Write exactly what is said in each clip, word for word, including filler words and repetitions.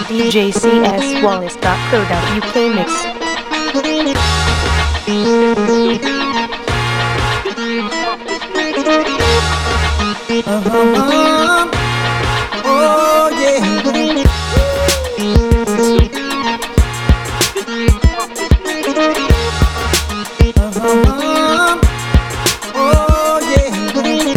D J C S Wallace dot co dot U K mix. Uh-huh. Oh yeah. Uh-huh. Oh yeah.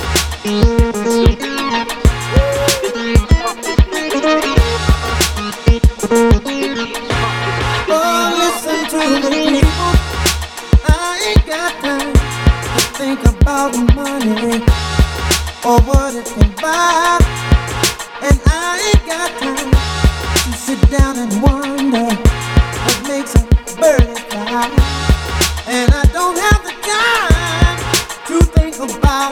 Oh, listen to me, people. I ain't got time to think about money or what it can buy, and I ain't got time to sit down and wonder what makes a bird fly, and I don't have the time to think about.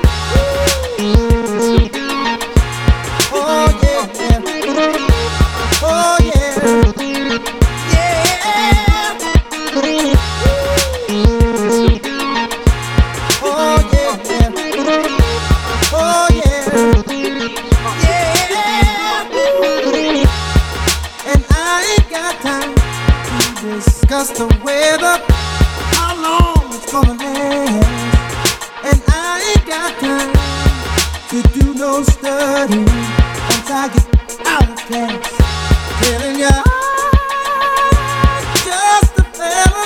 Oh yeah, oh yeah, yeah. Oh yeah, oh yeah, yeah. And I ain't got time to discuss the weather, how long it's gonna last. And I ain't got time to do no study once I get out of class. Telling ya, I'm just a fella.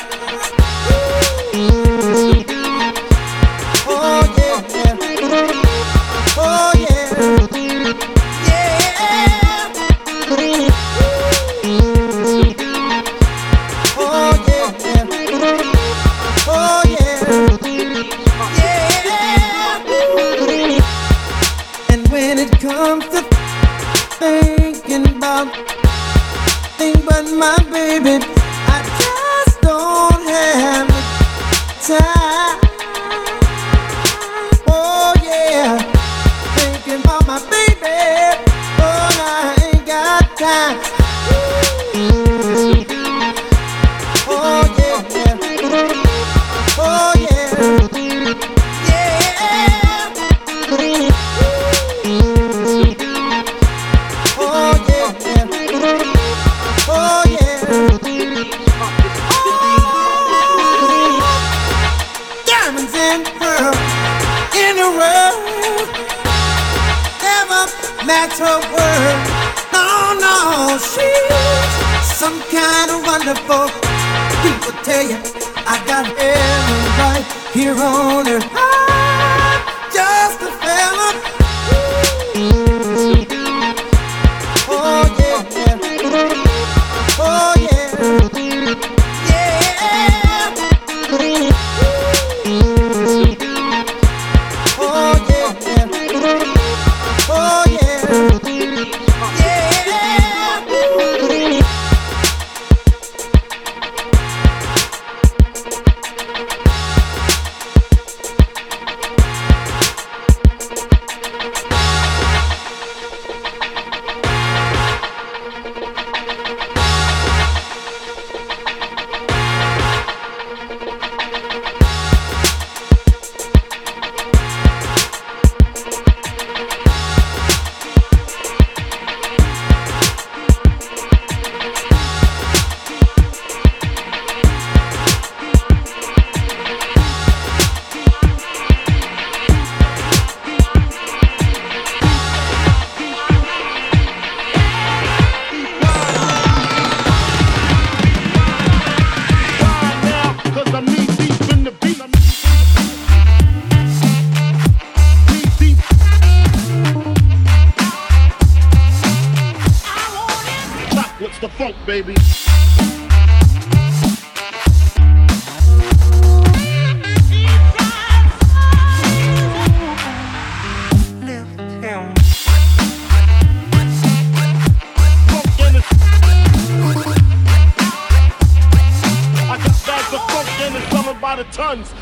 Oh yeah, oh yeah, yeah. Oh yeah, oh yeah, yeah. And when it comes to thinking about thing but my baby, I just don't have the time. Oh yeah, thinking about my baby, oh I ain't got time. Oh yeah, oh yeah, yeah. Oh yeah, oh yeah. Oh, diamonds and pearls in the world never match her world. No, no, she's some kind of wonderful. People tell you I got heaven right here on earth. I'm just a fella. Oh yeah, oh yeah, yeah. Oh yeah, oh yeah, yeah. Baby. By the tons.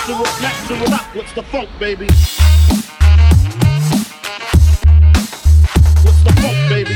natural, natural rock. What's the funk, baby? What's the funk, baby?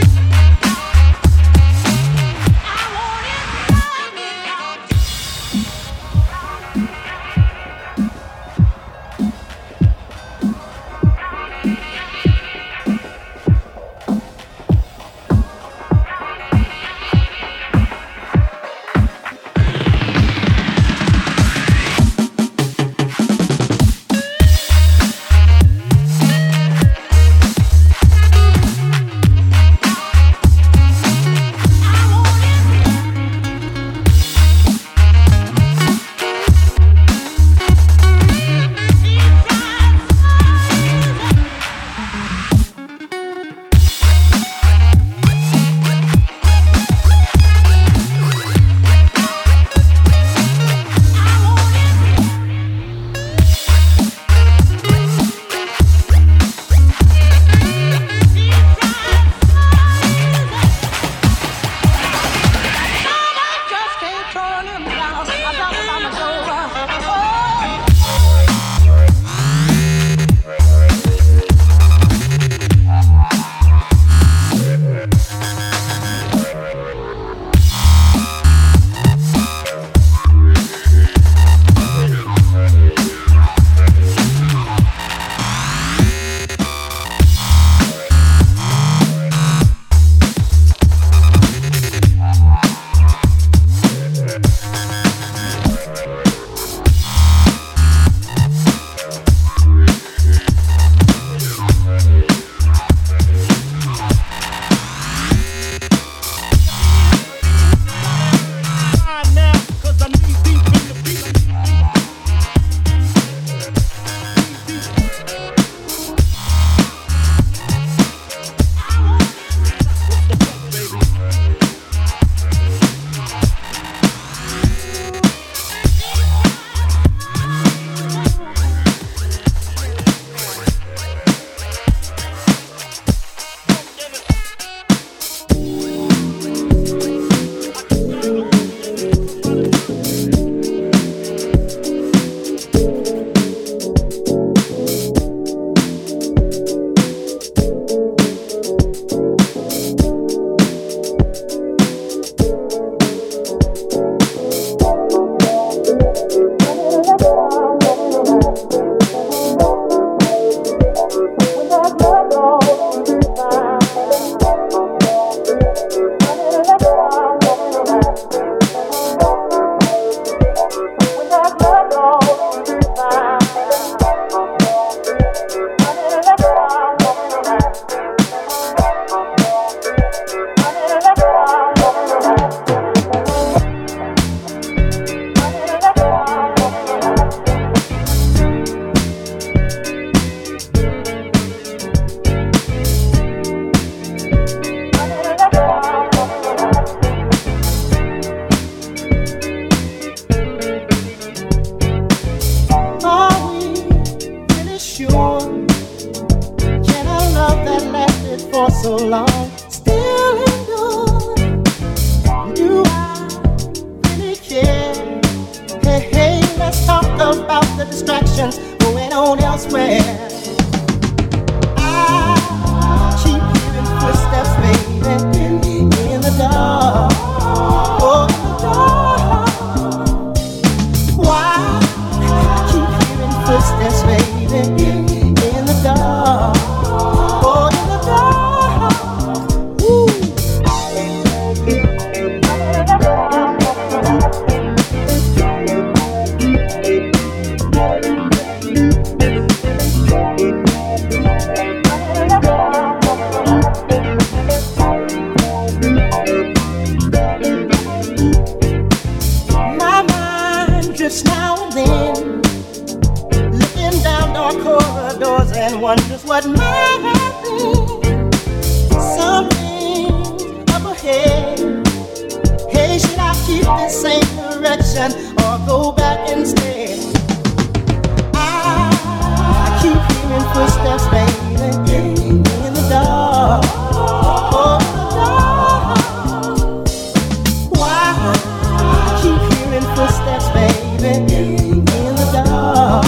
Footsteps, baby, in the dark.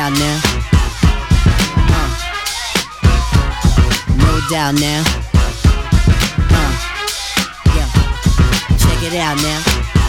doubt now. Uh, no doubt now. Uh, yeah, check it out now.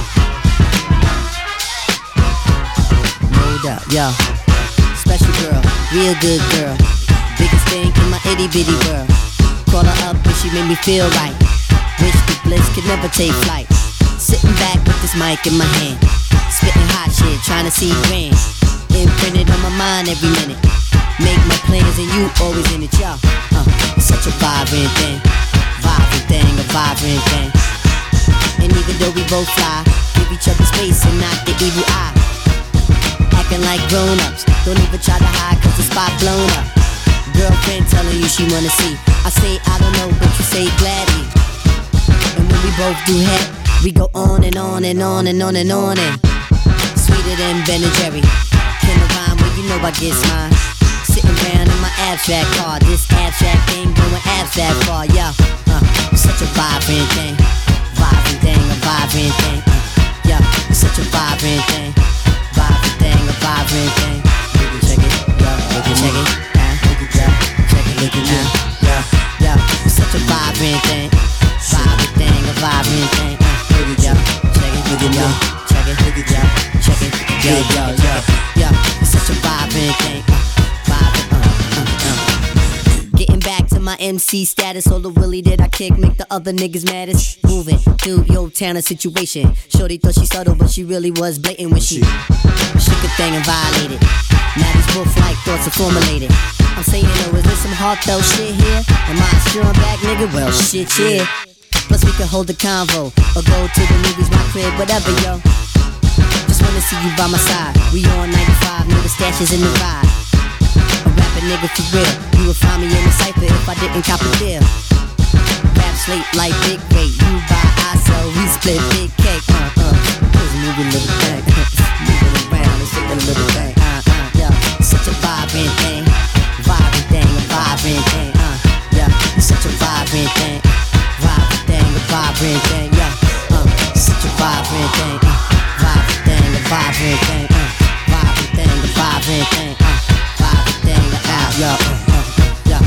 No doubt, yo. Special girl, real good girl. Biggest thing in my itty bitty world. Call her up and she made me feel right. Wish the bliss could never take flight. Sitting back with this mic in my hand, spitting hot shit, trying to see grand. Imprinted on my mind every minute. Make my plans and you always in it, y'all. Uh, it's such a vibrant thing, vibrant thing, a vibrant thing. And even though we both fly, give each other space and not the evil eye. Acting like grown-ups, don't even try to hide cause the spot blown up. Girlfriend telling you she wanna see. I say I don't know, but you say gladly. And when we both do head, we go on and on and on and on and on and sweeter than Ben and Jerry. Can I rhyme? Well, you know I get mine. Sitting around in my abstract car. This abstract thing going abstract far, yo. Uh, it's such a vibrant thing, vibrant thing, a vibrant thing. Uh, yo, it's such a vibrant thing, vibrant thing, a vibrant thing. Check it, yo, look it, check it, uh, look it, yo, check it, look it, uh, yo, yo, it's such a vibrant thing, vibrant thing, a vibrant thing. Uh, look it, yo, check it, look it, yo, check it, look it, yo, check it, yo, yo, yo, yo, it's such a vibrant thing, uh, vibrant, uh, uh, uh. Getting back to my M C status, all the willy that I kick make the other niggas maddest. Moving through your town of situation. Shorty thought she subtle, but she really was blatant when she shook a thing and violated. Now these wolf-like thoughts are formulated. I'm saying, oh, is this some heartfelt shit here? Am I a strong back nigga? Well, shit, yeah. Plus we can hold a convo or go to the movies, my crib, whatever, yo. Just wanna see you by my side. We on ninety-five, know the stash is in the ride. A rapping nigga for real. You would find me in the cypher if I didn't cop a deal. Rap slate like big rate. You buy, I sell, we split big cake. Uh, uh, just move a little thing. Move it around and shake a little thing. Uh, uh, yeah. Such a vibrant thing. Vibrant thing, a vibrant thing. Uh, yeah. Such a vibrant thing. Vibrant thing, a vibrant thing. Yeah. Uh, such a vibrant thing. Uh, vibrant thing, a vibrant thing. Uh, vibrant thing, a vibrant thing. Uh, vibrant thing, a out. Yeah. Uh, uh, yeah.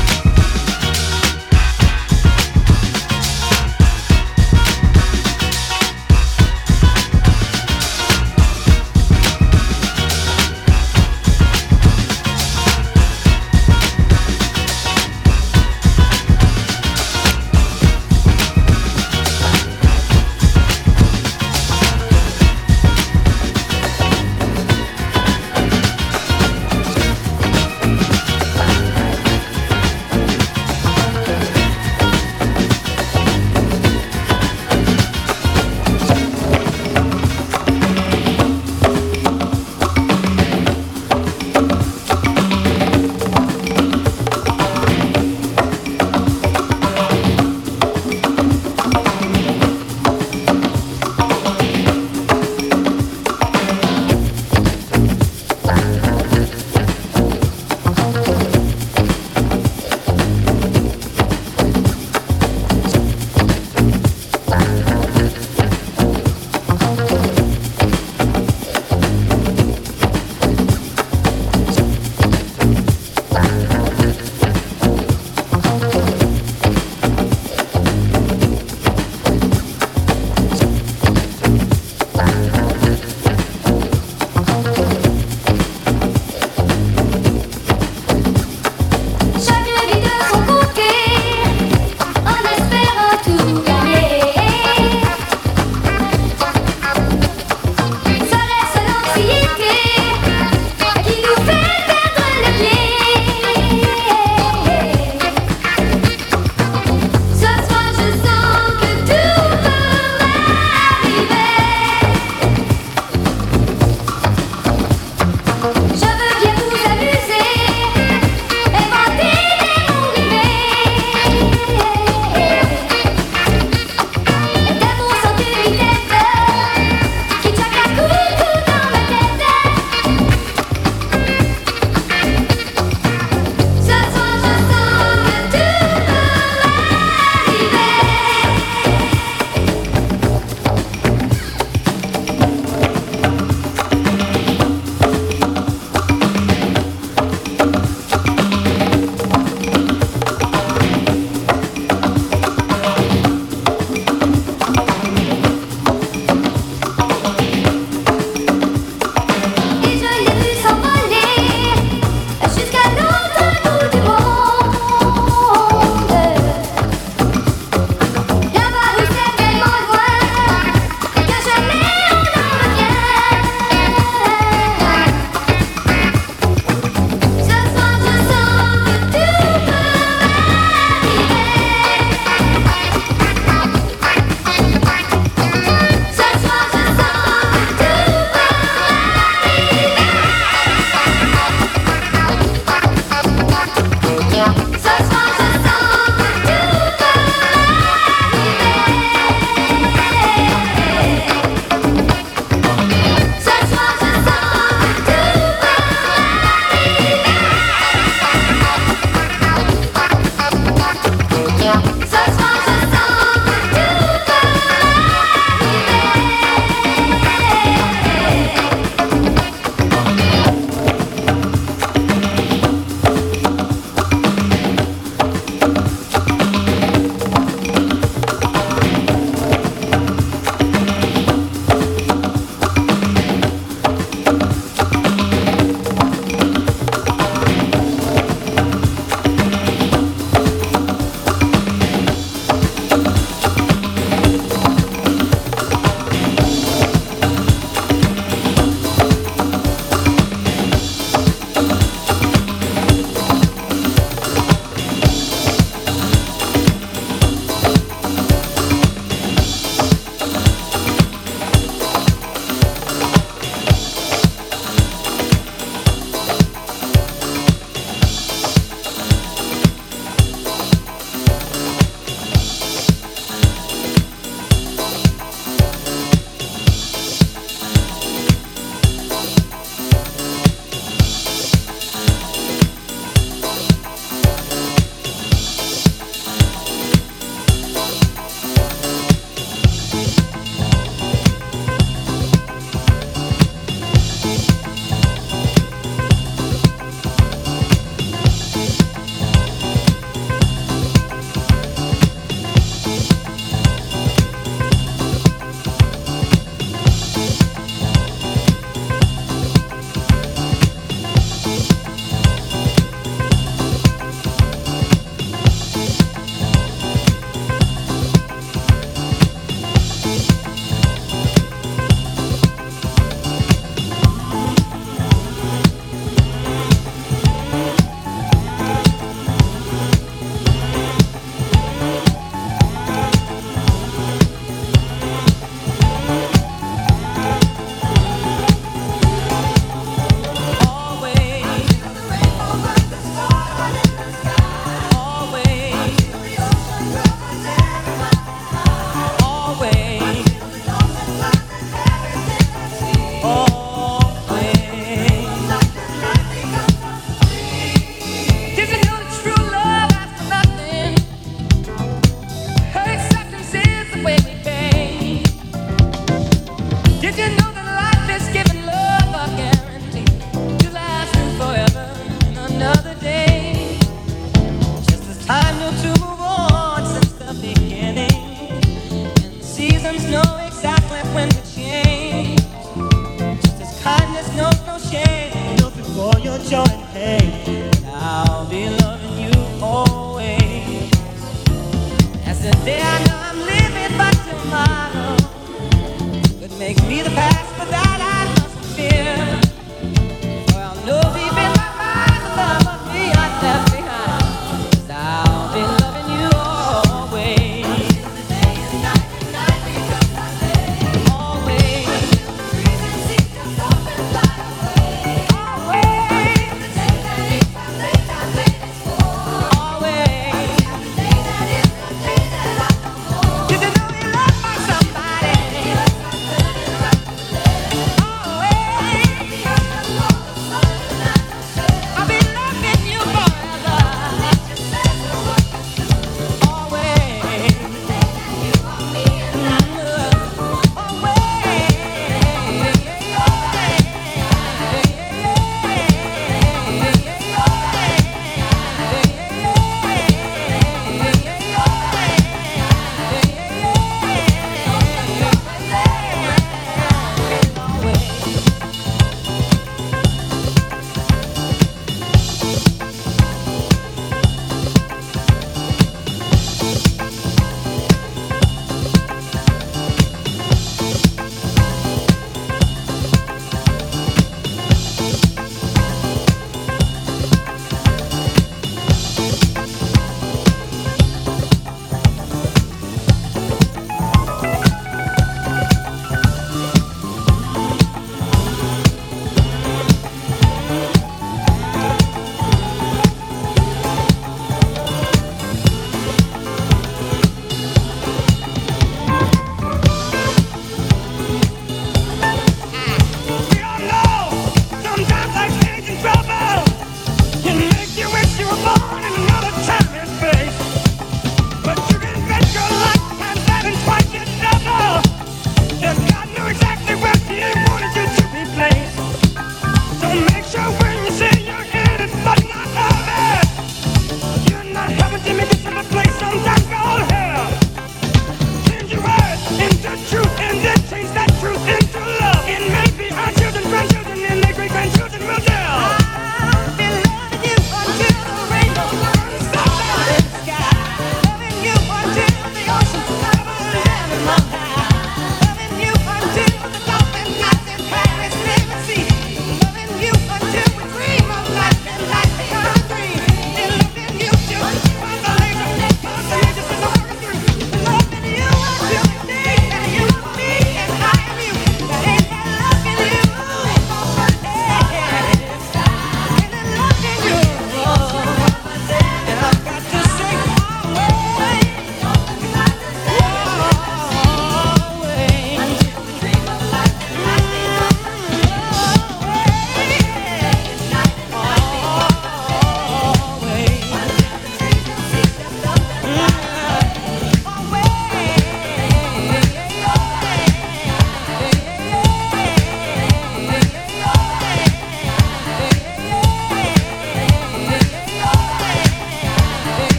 your joy and pain. I'll be loving you always. As the day I know I'm living, but tomorrow could make me the past, but that I must fear. For I'll know deep in my mind the love of me I left behind. 'Cause I'll be loving you always.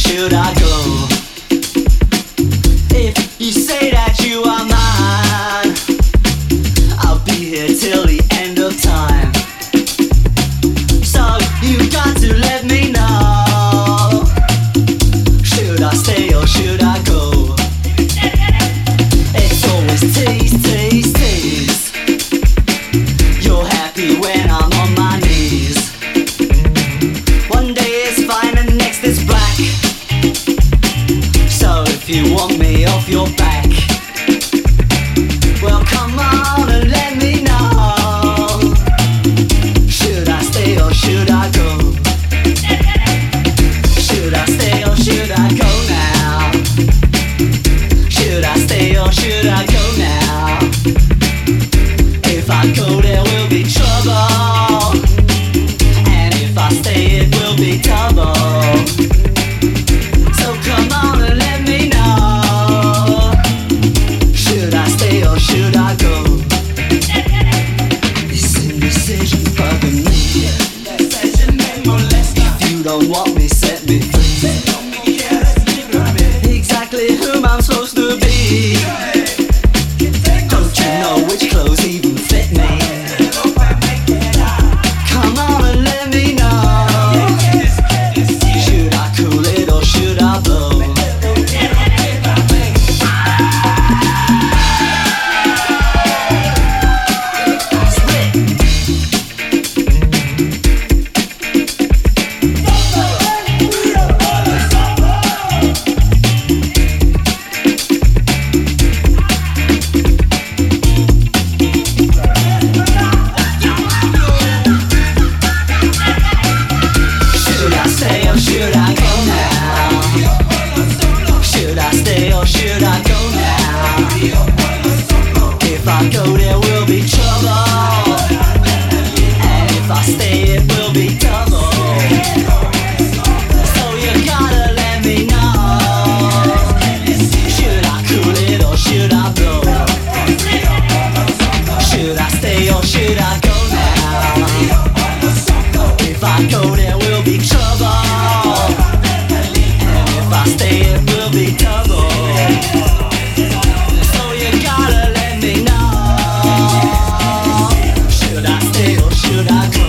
should I go? If you say that you are mine, I'll be here till the end of time. So you got to let me know. Should I stay or should I go? It's always tease, tease, tease. You're happy when I'm on my knees. One day it's fine and next it's black. So if you want me off your back, well come on and let me know. Should I stay or should I go? Should I stay or should I go now? Should I stay or should I go now? If I go there will be trouble, and if I stay it will be double. So come on and let me know. Should I stay or should I go? This indecision bugging me. If you don't want me, set me free. Exactly whom I'm supposed to be. Don't you know which clothes even fit me? Come on and let me know. Should I cool it or should I blow? Should I stay or should I go now? Should I stay or should I go now? If I go there will be trouble, and if I stay it will be double. So you gotta let me know. Should I cool it or should I blow? Should I stay or should I go now? If I go there will be trouble, and if I stay it will be double. So you gotta let me know. Should I stay or should I go?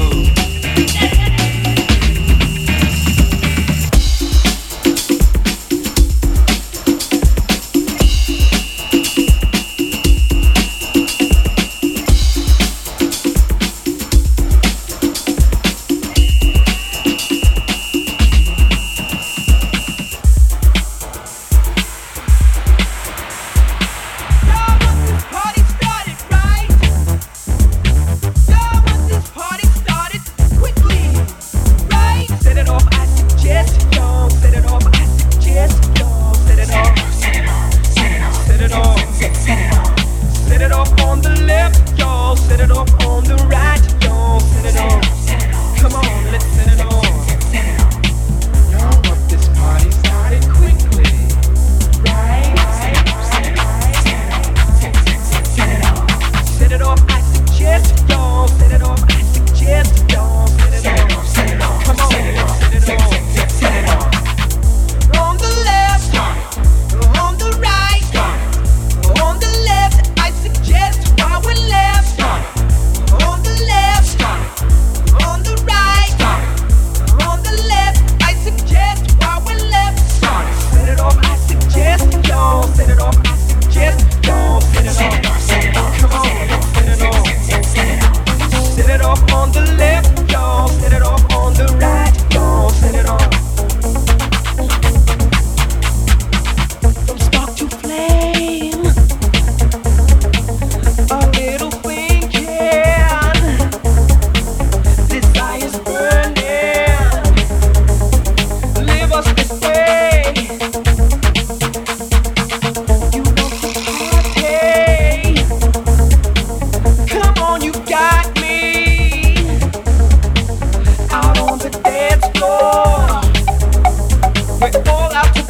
We're all out